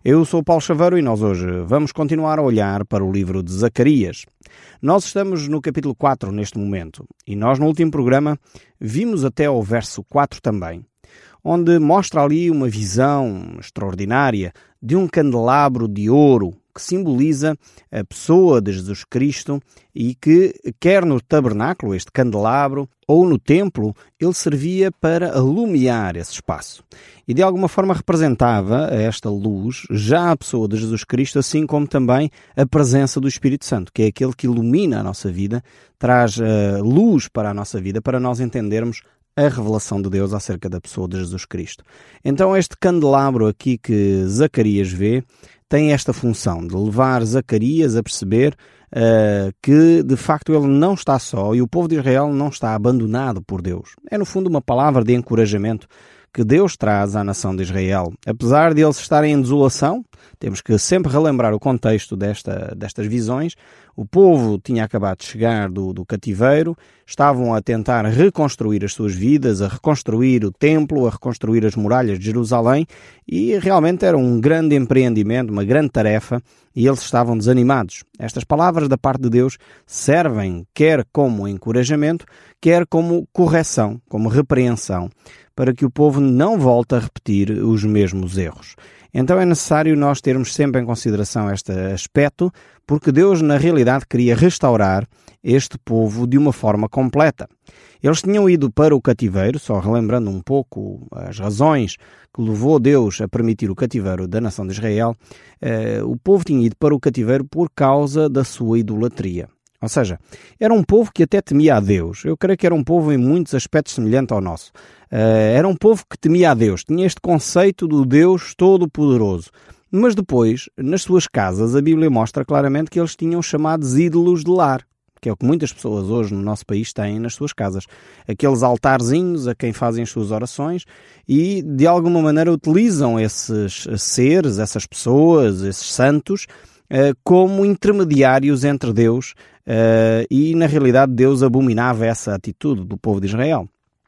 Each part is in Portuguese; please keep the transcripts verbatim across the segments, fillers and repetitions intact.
Eu sou o Paulo Chaveiro e nós hoje vamos continuar a olhar para o livro de Zacarias. Nós estamos no capítulo quatro neste momento e nós no último programa vimos até ao verso quatro também, onde mostra ali uma visão extraordinária de um candelabro de ouro que simboliza a pessoa de Jesus Cristo e que, quer no tabernáculo, este candelabro, ou no templo, ele servia para alumiar esse espaço. E de alguma forma representava esta luz já a pessoa de Jesus Cristo, assim como também a presença do Espírito Santo, que é aquele que ilumina a nossa vida, traz uh, luz para a nossa vida, para nós entendermos a revelação de Deus acerca da pessoa de Jesus Cristo. Então este candelabro aqui que Zacarias vê tem esta função de levar Zacarias a perceber uh, que de facto ele não está só e o povo de Israel não está abandonado por Deus. É no fundo uma palavra de encorajamento que Deus traz à nação de Israel. Apesar de eles estarem em desolação, temos que sempre relembrar o contexto desta, destas visões. O povo tinha acabado de chegar do, do cativeiro, estavam a tentar reconstruir as suas vidas, a reconstruir o templo, a reconstruir as muralhas de Jerusalém e realmente era um grande empreendimento, uma grande tarefa e eles estavam desanimados. Estas palavras da parte de Deus servem quer como encorajamento, quer como correção, como repreensão, para que o povo não volte a repetir os mesmos erros. Então é necessário nós termos sempre em consideração este aspecto, porque Deus na realidade queria restaurar este povo de uma forma completa. Eles tinham ido para o cativeiro, só relembrando um pouco as razões que levou Deus a permitir o cativeiro da nação de Israel, eh, o povo tinha ido para o cativeiro por causa da sua idolatria. Ou seja, era um povo que até temia a Deus. Eu creio que era um povo em muitos aspectos semelhante ao nosso. Uh, era um povo que temia a Deus. Tinha este conceito do Deus Todo-Poderoso. Mas depois, nas suas casas, a Bíblia mostra claramente que eles tinham chamados ídolos de lar, que é o que muitas pessoas hoje no nosso país têm nas suas casas. Aqueles altarzinhos a quem fazem as suas orações e, de alguma maneira, utilizam esses seres, essas pessoas, esses santos, uh, como intermediários entre Deus Uh, e na realidade Deus abominava essa atitude do povo de Israel.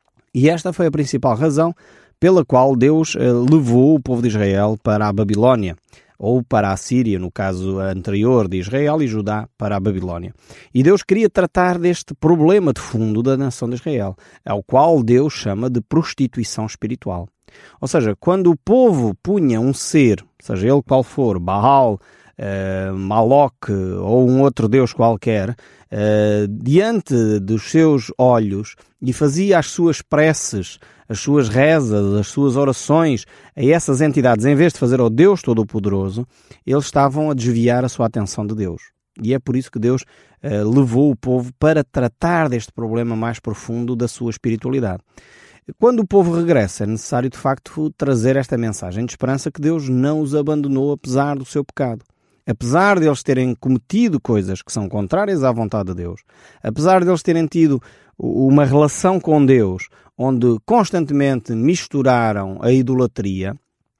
E esta foi a principal razão pela qual Deus uh, levou o povo de Israel para a Babilónia, ou para a Síria, no caso anterior de Israel, e Judá para a Babilónia. E Deus queria tratar deste problema de fundo da nação de Israel, ao qual Deus chama de prostituição espiritual. Ou seja, quando o povo punha um ser, seja ele qual for, Baal, Uh, Maloque ou um outro deus qualquer, uh, diante dos seus olhos e fazia as suas preces, as suas rezas, as suas orações a essas entidades, em vez de fazer ao Deus Todo-Poderoso, eles estavam a desviar a sua atenção de Deus. E é por isso que Deus uh, levou o povo para tratar deste problema mais profundo da sua espiritualidade. Quando o povo regressa, é necessário de facto trazer esta mensagem de esperança que Deus não os abandonou apesar do seu pecado. Apesar de eles terem cometido coisas que são contrárias à vontade de Deus, apesar de eles terem tido uma relação com Deus onde constantemente misturaram a idolatria,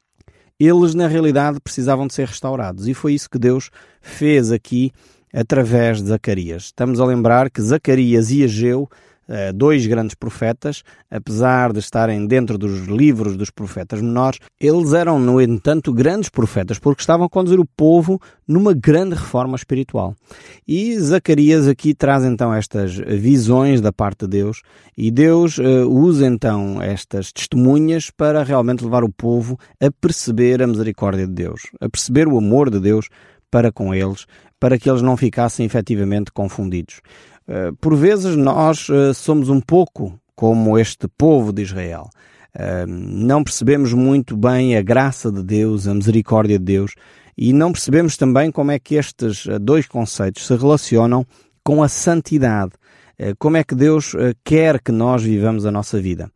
eles na realidade precisavam de ser restaurados. E foi isso que Deus fez aqui através de Zacarias. Estamos a lembrar que Zacarias e Ageu, dois grandes profetas, apesar de estarem dentro dos livros dos profetas menores, eles eram, no entanto, grandes profetas, porque estavam a conduzir o povo numa grande reforma espiritual. E Zacarias aqui traz então estas visões da parte de Deus, e Deus uh, usa então estas testemunhas para realmente levar o povo a perceber a misericórdia de Deus, a perceber o amor de Deus para com eles, para que eles não ficassem efetivamente confundidos. Uh, por vezes nós uh, somos um pouco como este povo de Israel. Uh, não percebemos muito bem a graça de Deus, a misericórdia de Deus, e não percebemos também como é que estes uh, dois conceitos se relacionam com a santidade. Uh, como é que Deus uh, quer que nós vivamos a nossa vida.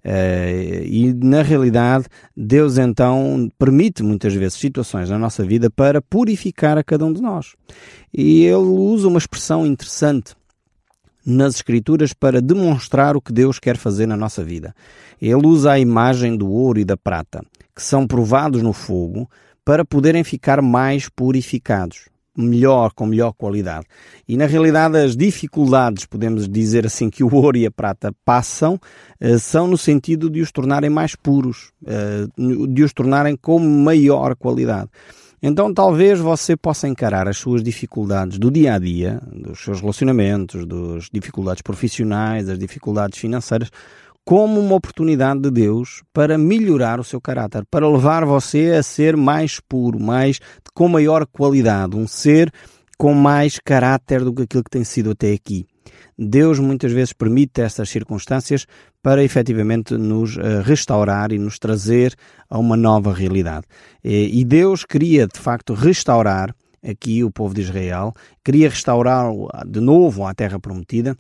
Uh, e na realidade Deus então permite muitas vezes situações na nossa vida para purificar a cada um de nós. E Ele usa uma expressão interessante nas Escrituras para demonstrar o que Deus quer fazer na nossa vida. Ele usa a imagem do ouro e da prata, que são provados no fogo, para poderem ficar mais purificados. melhor, com melhor qualidade. E na realidade as dificuldades, podemos dizer assim, que o ouro e a prata passam, são no sentido de os tornarem mais puros, de os tornarem com maior qualidade. Então talvez você possa encarar as suas dificuldades do dia a dia, dos seus relacionamentos, das dificuldades profissionais, das dificuldades financeiras, como uma oportunidade de Deus para melhorar o seu caráter, para levar você a ser mais puro, mais, com maior qualidade, um ser com mais caráter do que aquilo que tem sido até aqui. Deus muitas vezes permite estas circunstâncias para efetivamente nos restaurar e nos trazer a uma nova realidade. E Deus queria de facto restaurar aqui o povo de Israel, queria restaurá-lo de novo à terra prometida,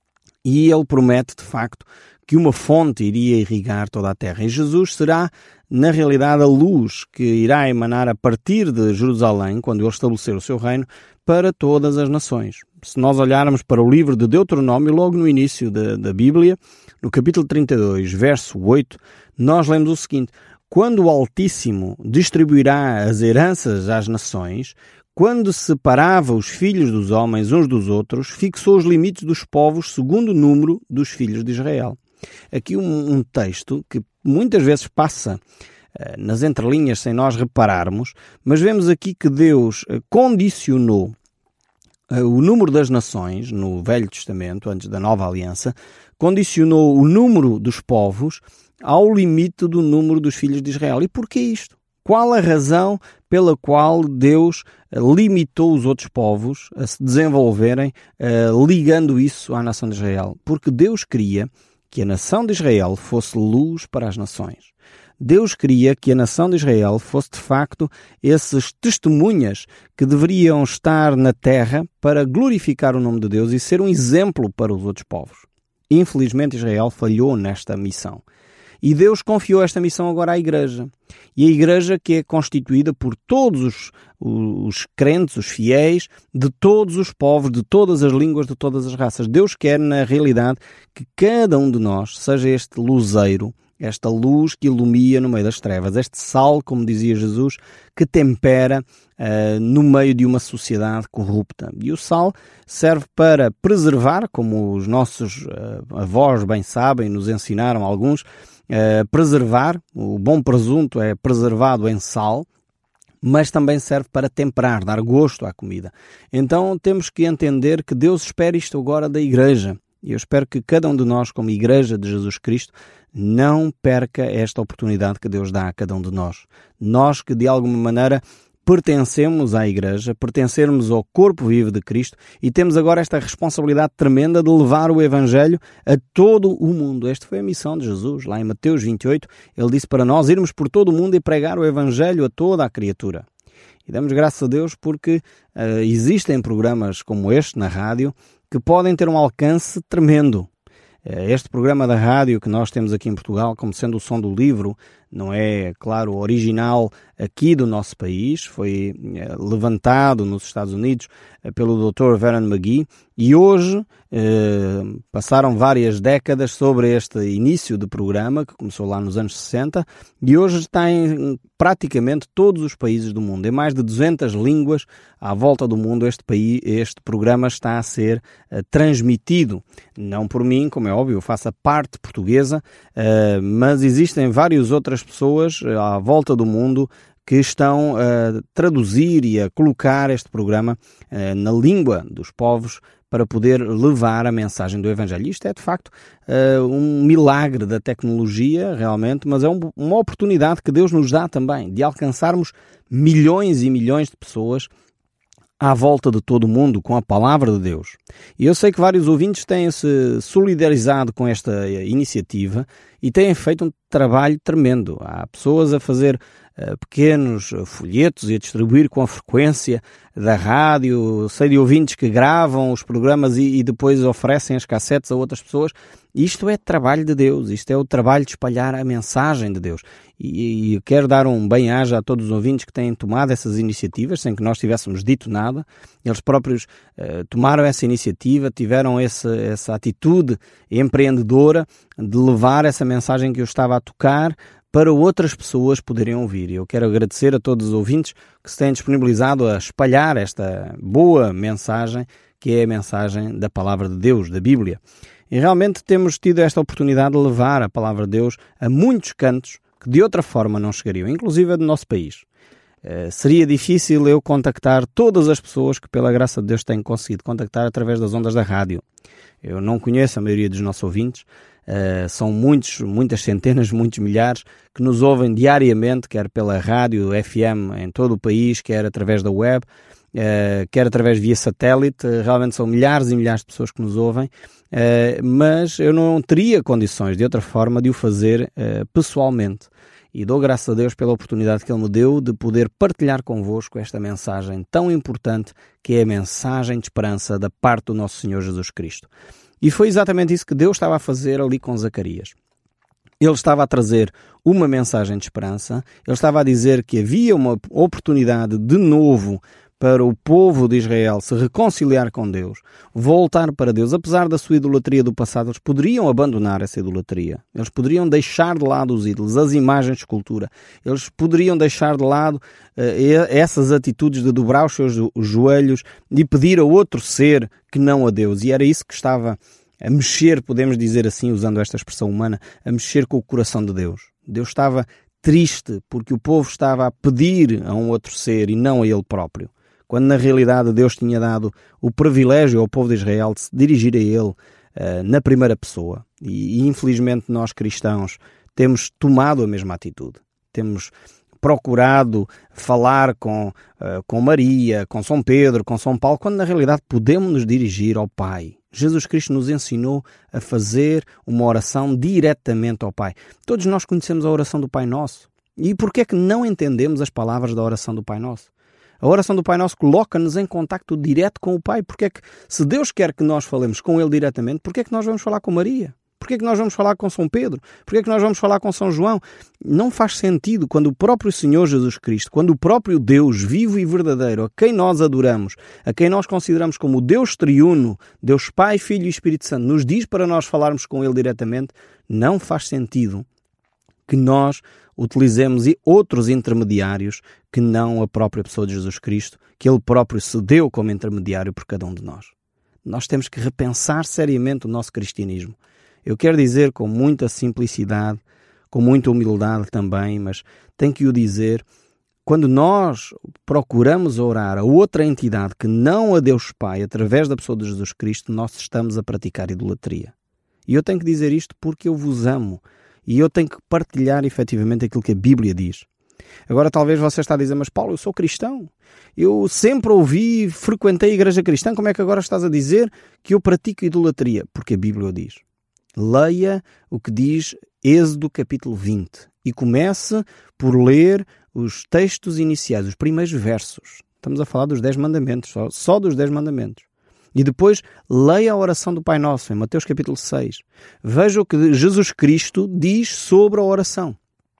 e Ele promete de facto que uma fonte iria irrigar toda a terra. E Jesus será, na realidade, a luz que irá emanar a partir de Jerusalém, quando Ele estabelecer o seu reino, para todas as nações. Se nós olharmos para o livro de Deuteronômio, logo no início da, da Bíblia, no capítulo trinta e dois, verso oito, nós lemos o seguinte: quando o Altíssimo distribuirá as heranças às nações, quando separava os filhos dos homens uns dos outros, fixou os limites dos povos segundo o número dos filhos de Israel. Aqui um, um texto que muitas vezes passa uh, nas entrelinhas sem nós repararmos, mas vemos aqui que Deus uh, condicionou uh, o número das nações no Velho Testamento, antes da Nova Aliança, condicionou o número dos povos ao limite do número dos filhos de Israel. E porquê isto? Qual a razão pela qual Deus limitou os outros povos a se desenvolverem, uh, ligando isso à nação de Israel? Porque Deus queria que a nação de Israel fosse luz para as nações. Deus queria que a nação de Israel fosse, de facto, esses testemunhas que deveriam estar na terra para glorificar o nome de Deus e ser um exemplo para os outros povos. Infelizmente, Israel falhou nesta missão. E Deus confiou esta missão agora à Igreja. E a Igreja que é constituída por todos os, os crentes, os fiéis, de todos os povos, de todas as línguas, de todas as raças. Deus quer, na realidade, que cada um de nós seja este luzeiro, esta luz que ilumina no meio das trevas, este sal, como dizia Jesus, que tempera uh, no meio de uma sociedade corrupta. E o sal serve para preservar, como os nossos uh, avós bem sabem, nos ensinaram alguns, Uh, preservar, o bom presunto é preservado em sal, mas também serve para temperar, dar gosto à comida. Então temos que entender que Deus espera isto agora da Igreja. E eu espero que cada um de nós, como Igreja de Jesus Cristo, não perca esta oportunidade que Deus dá a cada um de nós. Nós que de alguma maneira pertencemos à Igreja, pertencemos ao corpo vivo de Cristo e temos agora esta responsabilidade tremenda de levar o Evangelho a todo o mundo. Esta foi a missão de Jesus. Lá em Mateus vinte e oito, Ele disse para nós irmos por todo o mundo e pregar o Evangelho a toda a criatura. E damos graças a Deus porque uh, existem programas como este na rádio que podem ter um alcance tremendo. Este programa da rádio que nós temos aqui em Portugal, como sendo o Som do Livro, não é, claro, original aqui do nosso país, foi levantado nos Estados Unidos pelo doutor Vernon McGee e hoje eh, passaram várias décadas sobre este início de programa, que começou lá nos anos sessenta, e hoje está em praticamente todos os países do mundo. Em mais de duzentas línguas à volta do mundo este, país, este programa está a ser eh, transmitido. Não por mim, como é óbvio, eu faço a parte portuguesa, eh, mas existem várias outras pessoas eh, à volta do mundo que estão a traduzir e a colocar este programa uh, na língua dos povos para poder levar a mensagem do Evangelho. Isto é, de facto, uh, um milagre da tecnologia, realmente, mas é um, uma oportunidade que Deus nos dá também de alcançarmos milhões e milhões de pessoas à volta de todo o mundo com a palavra de Deus. E eu sei que vários ouvintes têm-se solidarizado com esta iniciativa e têm feito um trabalho tremendo. Há pessoas a fazer uh, pequenos folhetos e a distribuir com a frequência da rádio. Sei de ouvintes que gravam os programas e, e depois oferecem as cassetes a outras pessoas. Isto é trabalho de Deus, isto é o trabalho de espalhar a mensagem de Deus. E, e quero dar um bem-aja a todos os ouvintes que têm tomado essas iniciativas, sem que nós tivéssemos dito nada. Eles próprios uh, tomaram essa iniciativa, tiveram esse, essa atitude empreendedora de levar essa mensagem que eu estava a tocar para outras pessoas poderem ouvir. Eu quero agradecer a todos os ouvintes que se têm disponibilizado a espalhar esta boa mensagem, que é a mensagem da Palavra de Deus, da Bíblia. E realmente temos tido esta oportunidade de levar a Palavra de Deus a muitos cantos que de outra forma não chegariam, inclusive a do nosso país. Uh, seria difícil eu contactar todas as pessoas que pela graça de Deus tenho conseguido contactar através das ondas da rádio. Eu não conheço a maioria dos nossos ouvintes, uh, são muitos, muitas centenas, muitos milhares que nos ouvem diariamente, quer pela rádio F M em todo o país, quer através da web, uh, quer através via satélite. Uh, realmente são milhares e milhares de pessoas que nos ouvem, uh, mas eu não teria condições de outra forma de o fazer uh, pessoalmente. E dou graças a Deus pela oportunidade que Ele me deu de poder partilhar convosco esta mensagem tão importante, que é a mensagem de esperança da parte do nosso Senhor Jesus Cristo. E foi exatamente isso que Deus estava a fazer ali com Zacarias. Ele estava a trazer uma mensagem de esperança, ele estava a dizer que havia uma oportunidade de novo para o povo de Israel se reconciliar com Deus, voltar para Deus. Apesar da sua idolatria do passado, eles poderiam abandonar essa idolatria. Eles poderiam deixar de lado os ídolos, as imagens de escultura. Eles poderiam deixar de lado uh, essas atitudes de dobrar os seus joelhos e pedir a outro ser que não a Deus. E era isso que estava a mexer, podemos dizer assim, usando esta expressão humana, a mexer com o coração de Deus. Deus estava triste porque o povo estava a pedir a um outro ser e não a ele próprio, quando na realidade Deus tinha dado o privilégio ao povo de Israel de se dirigir a Ele uh, na primeira pessoa. E, e infelizmente nós cristãos temos tomado a mesma atitude. Temos procurado falar com, uh, com Maria, com São Pedro, com São Paulo, quando na realidade podemos nos dirigir ao Pai. Jesus Cristo nos ensinou a fazer uma oração diretamente ao Pai. Todos nós conhecemos a oração do Pai Nosso. E por que é que não entendemos as palavras da oração do Pai Nosso? A oração do Pai Nosso coloca-nos em contacto direto com o Pai. Porque é que, se Deus quer que nós falemos com Ele diretamente, porque é que nós vamos falar com Maria? Porque é que nós vamos falar com São Pedro? Porque é que nós vamos falar com São João? Não faz sentido quando o próprio Senhor Jesus Cristo, quando o próprio Deus vivo e verdadeiro, a quem nós adoramos, a quem nós consideramos como o Deus triuno, Deus Pai, Filho e Espírito Santo, nos diz para nós falarmos com Ele diretamente, não faz sentido que nós utilizemos outros intermediários que não a própria pessoa de Jesus Cristo, que Ele próprio se deu como intermediário por cada um de nós. Nós temos que repensar seriamente o nosso cristianismo. Eu quero dizer com muita simplicidade, com muita humildade também, mas tenho que o dizer, quando nós procuramos orar a outra entidade que não a Deus Pai, através da pessoa de Jesus Cristo, nós estamos a praticar idolatria. E eu tenho que dizer isto porque eu vos amo. E eu tenho que partilhar efetivamente aquilo que a Bíblia diz. Agora talvez você está a dizer, mas Paulo, eu sou cristão. Eu sempre ouvi, frequentei a igreja cristã, como é que agora estás a dizer que eu pratico idolatria? Porque a Bíblia o diz. Leia o que diz Êxodo capítulo vinte e comece por ler os textos iniciais, os primeiros versos. Estamos a falar dos dez mandamentos, só, só dos dez mandamentos. E depois leia a oração do Pai Nosso, em Mateus capítulo seis. Veja o que Jesus Cristo diz sobre a oração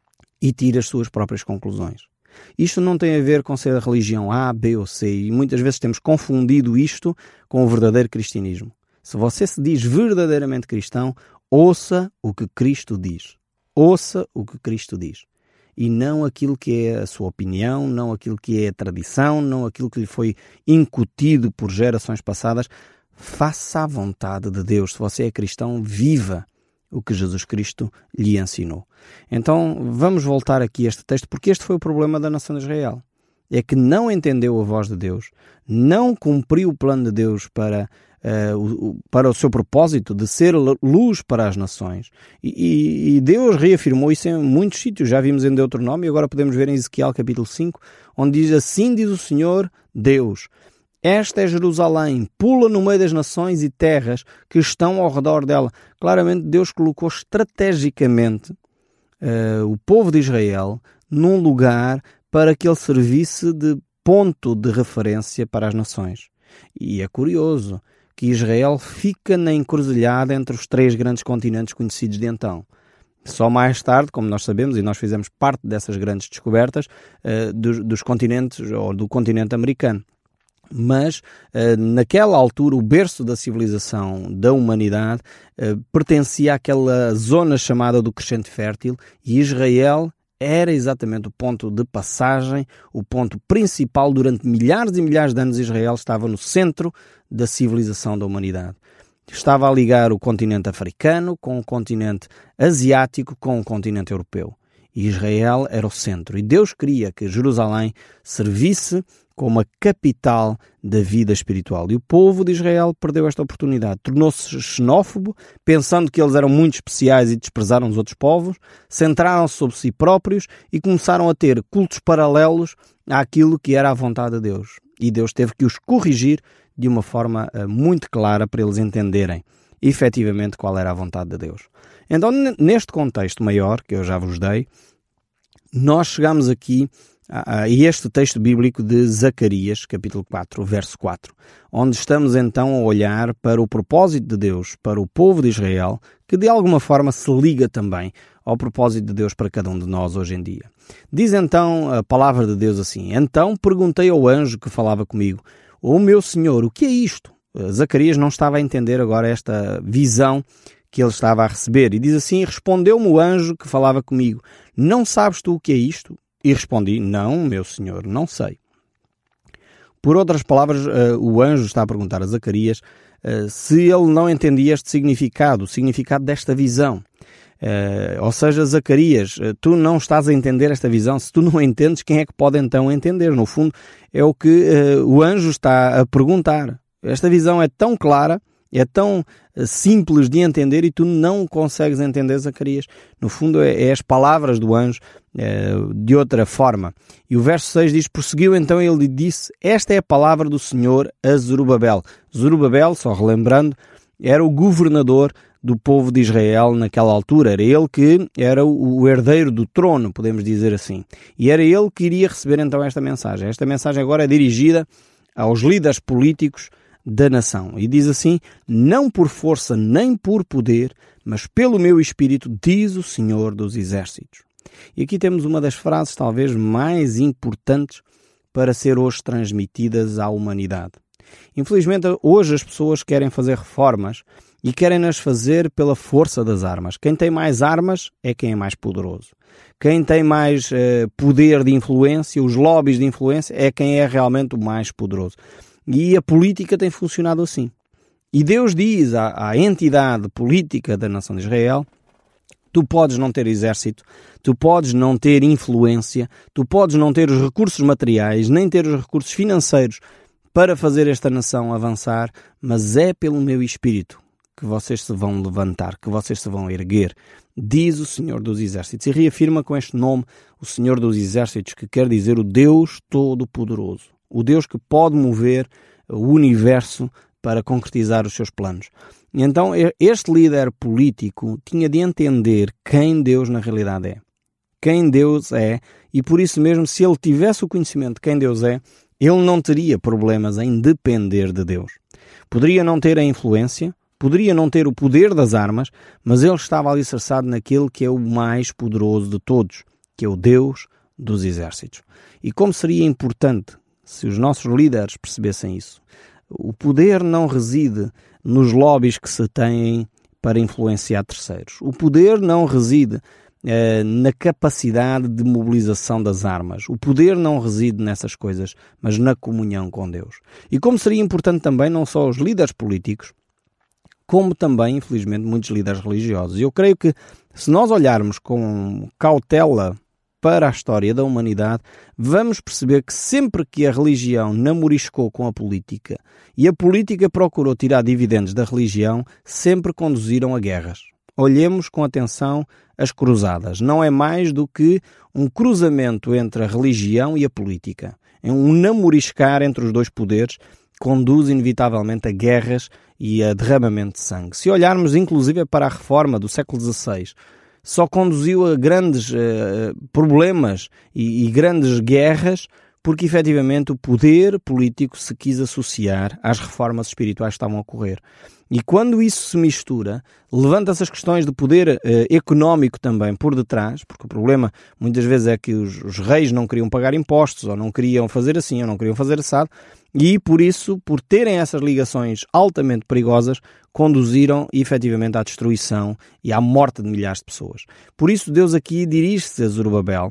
e tire as suas próprias conclusões. Isto não tem a ver com ser a religião A, B ou C, e muitas vezes temos confundido isto com o verdadeiro cristianismo. Se você se diz verdadeiramente cristão, ouça o que Cristo diz. Ouça o que Cristo diz. E não aquilo que é a sua opinião, não aquilo que é a tradição, não aquilo que lhe foi incutido por gerações passadas. Faça a vontade de Deus. Se você é cristão, viva o que Jesus Cristo lhe ensinou. Então, vamos voltar aqui a este texto, porque este foi o problema da nação de Israel. É que não entendeu a voz de Deus, não cumpriu o plano de Deus para... Uh, o, para o seu propósito de ser luz para as nações. E, e, e Deus reafirmou isso em muitos sítios. Já vimos em Deuteronômio e agora podemos ver em Ezequiel capítulo cinco, onde diz assim diz o Senhor Deus: esta é Jerusalém, pula no meio das nações e terras que estão ao redor dela. Claramente Deus colocou estrategicamente uh, o povo de Israel num lugar para que ele servisse de ponto de referência para as nações. E é curioso que Israel fica na encruzilhada entre os três grandes continentes conhecidos de então. Só mais tarde, como nós sabemos, e nós fizemos parte dessas grandes descobertas, uh, dos, dos continentes, ou do continente americano. Mas, naquela altura, o berço da civilização da humanidade pertencia àquela zona chamada do Crescente Fértil, e Israel era exatamente o ponto de passagem, o ponto principal. Durante milhares e milhares de anos, Israel estava no centro da civilização da humanidade. Estava a ligar o continente africano com o continente asiático com o continente europeu. E Israel era o centro. E Deus queria que Jerusalém servisse como a capital da vida espiritual. E o povo de Israel perdeu esta oportunidade. Tornou-se xenófobo, pensando que eles eram muito especiais e desprezaram os outros povos, centraram-se sobre si próprios e começaram a ter cultos paralelos àquilo que era a vontade de Deus. E Deus teve que os corrigir de uma forma muito clara para eles entenderem efetivamente qual era a vontade de Deus. Então, neste contexto maior, que eu já vos dei, nós chegamos aqui a este texto bíblico de Zacarias, capítulo quatro, verso quatro, onde estamos então a olhar para o propósito de Deus para o povo de Israel, que de alguma forma se liga também ao propósito de Deus para cada um de nós hoje em dia. Diz então a palavra de Deus assim: Então perguntei ao anjo que falava comigo: Ó meu Senhor, o que é isto? Zacarias não estava a entender agora esta visão que ele estava a receber. E diz assim: Respondeu-me o anjo que falava comigo: Não sabes tu o que é isto? E respondi: Não, meu Senhor, não sei. Por outras palavras, uh, o anjo está a perguntar a Zacarias uh, se ele não entendia este significado, o significado desta visão. Uh, ou seja, Zacarias, uh, tu não estás a entender esta visão. Se tu não entendes, quem é que pode então entender? No fundo, é o que uh, o anjo está a perguntar. Esta visão é tão clara, é tão simples de entender e tu não consegues entender, Zacarias. No fundo, é, é as palavras do anjo é, de outra forma. E o verso seis diz: Prosseguiu então ele e disse: Esta é a palavra do Senhor a Zorobabel. Zorobabel, só relembrando, era o governador do povo de Israel naquela altura. Era ele que era o herdeiro do trono, podemos dizer assim. E era ele que iria receber então esta mensagem. Esta mensagem agora é dirigida aos líderes políticos da nação. E diz assim: Não por força nem por poder, mas pelo meu espírito, diz o Senhor dos Exércitos. E aqui temos uma das frases talvez mais importantes para ser hoje transmitidas à humanidade. Infelizmente, hoje as pessoas querem fazer reformas e querem-nas fazer pela força das armas. Quem tem mais armas é quem é mais poderoso. Quem tem mais eh, poder de influência, os lobbies de influência, é quem é realmente o mais poderoso. E a política tem funcionado assim. E Deus diz à, à entidade política da nação de Israel: tu podes não ter exército, tu podes não ter influência, tu podes não ter os recursos materiais, nem ter os recursos financeiros para fazer esta nação avançar, mas é pelo meu espírito que vocês se vão levantar, que vocês se vão erguer, diz o Senhor dos Exércitos. E reafirma com este nome o Senhor dos Exércitos, que quer dizer o Deus Todo-Poderoso. O Deus que pode mover o universo para concretizar os seus planos. E então este líder político tinha de entender quem Deus na realidade é. Quem Deus é, e por isso mesmo, se ele tivesse o conhecimento de quem Deus é, ele não teria problemas em depender de Deus. Poderia não ter a influência, poderia não ter o poder das armas, mas ele estava alicerçado naquele que é o mais poderoso de todos, que é o Deus dos Exércitos. E como seria importante se os nossos líderes percebessem isso. O poder não reside nos lobbies que se têm para influenciar terceiros. O poder não reside eh, na capacidade de mobilização das armas. O poder não reside nessas coisas, mas na comunhão com Deus. E como seria importante também, não só os líderes políticos, como também, infelizmente, muitos líderes religiosos. E eu creio que, se nós olharmos com cautela para a história da humanidade, vamos perceber que sempre que a religião namoriscou com a política e a política procurou tirar dividendos da religião, sempre conduziram a guerras. Olhemos com atenção as cruzadas. Não é mais do que um cruzamento entre a religião e a política. É um namoriscar entre os dois poderes, conduz inevitavelmente a guerras e a derramamento de sangue. Se olharmos inclusive para a reforma do século dezasseis, só conduziu a grandes uh, problemas e, e grandes guerras porque efetivamente o poder político se quis associar às reformas espirituais que estavam a ocorrer. E quando isso se mistura, levanta-se as questões de poder eh, económico também por detrás, porque o problema muitas vezes é que os, os reis não queriam pagar impostos, ou não queriam fazer assim, ou não queriam fazer assado, e por isso, por terem essas ligações altamente perigosas, conduziram efetivamente à destruição e à morte de milhares de pessoas. Por isso Deus aqui dirige-se a Zorobabel,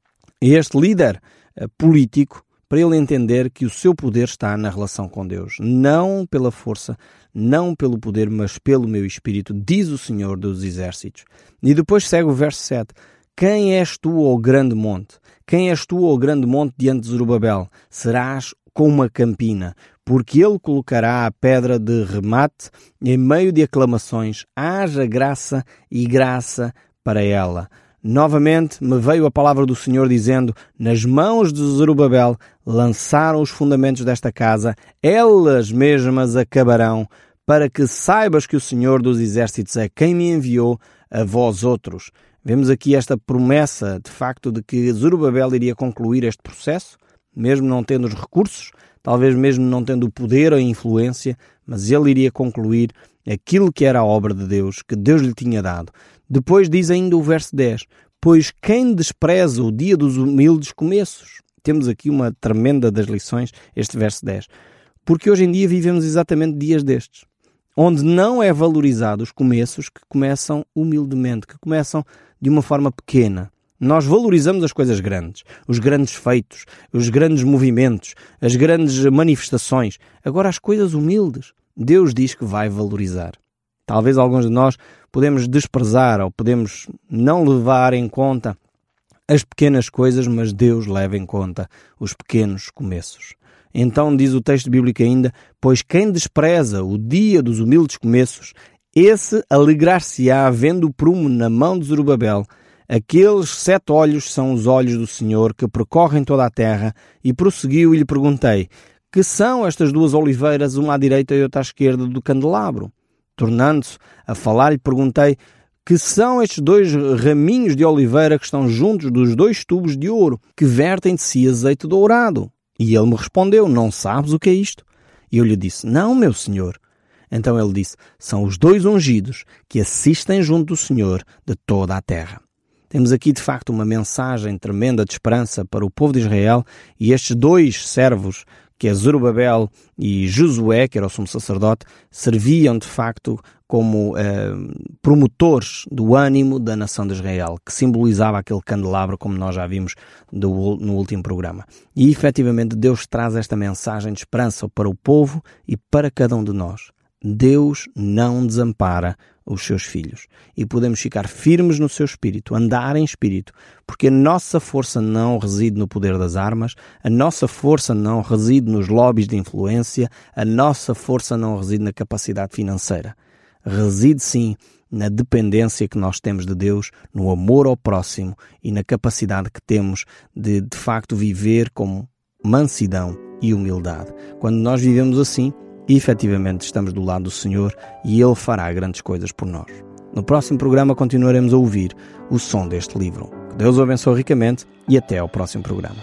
este líder eh, político, para ele entender que o seu poder está na relação com Deus, não pela força, não pelo poder, mas pelo meu espírito, diz o Senhor dos Exércitos. E depois segue o verso sete. Quem és tu, ó grande monte? Quem és tu, ó grande monte, diante de Zorobabel? Serás como uma campina, porque ele colocará a pedra de remate em meio de aclamações. Haja graça e graça para ela. Novamente me veio a palavra do Senhor dizendo, nas mãos de Zorobabel lançaram os fundamentos desta casa, elas mesmas acabarão, para que saibas que o Senhor dos Exércitos é quem me enviou a vós outros. Vemos aqui esta promessa, de facto, de que Zorobabel iria concluir este processo, mesmo não tendo os recursos, talvez mesmo não tendo o poder ou a influência, mas ele iria concluir aquilo que era a obra de Deus, que Deus lhe tinha dado. Depois diz ainda o verso dez, pois quem despreza o dia dos humildes começos? Temos aqui uma tremenda das lições, este verso dez. Porque hoje em dia vivemos exatamente dias destes, onde não é valorizado os começos que começam humildemente, que começam de uma forma pequena. Nós valorizamos as coisas grandes, os grandes feitos, os grandes movimentos, as grandes manifestações. Agora as coisas humildes, Deus diz que vai valorizar. Talvez alguns de nós podemos desprezar ou podemos não levar em conta as pequenas coisas, mas Deus leva em conta os pequenos começos. Então diz o texto bíblico ainda, pois quem despreza o dia dos humildes começos, esse alegrar-se-á vendo o prumo na mão de Zorobabel. Aqueles sete olhos são os olhos do Senhor que percorrem toda a terra. E prosseguiu e lhe perguntei, que são estas duas oliveiras, uma à direita e outra à esquerda do candelabro? Tornando-se a falar, lhe perguntei, que são estes dois raminhos de oliveira que estão juntos dos dois tubos de ouro, que vertem de si azeite dourado? E ele me respondeu, não sabes o que é isto? E eu lhe disse, não, meu senhor. Então ele disse, são os dois ungidos que assistem junto do Senhor de toda a terra. Temos aqui, de facto, uma mensagem tremenda de esperança para o povo de Israel, e estes dois servos, que é Zorobabel e Josué, que era o sumo sacerdote, serviam, de facto, como eh, promotores do ânimo da nação de Israel, que simbolizava aquele candelabro, como nós já vimos do, no último programa. E, efetivamente, Deus traz esta mensagem de esperança para o povo e para cada um de nós. Deus não desampara os seus filhos. E podemos ficar firmes no seu espírito, andar em espírito, porque a nossa força não reside no poder das armas, a nossa força não reside nos lobbies de influência, a nossa força não reside na capacidade financeira. Reside sim na dependência que nós temos de Deus, no amor ao próximo e na capacidade que temos de, de facto, viver com mansidão e humildade. Quando nós vivemos assim, e efetivamente estamos do lado do Senhor e Ele fará grandes coisas por nós. No próximo programa continuaremos a ouvir o som deste livro. Que Deus o abençoe ricamente e até ao próximo programa.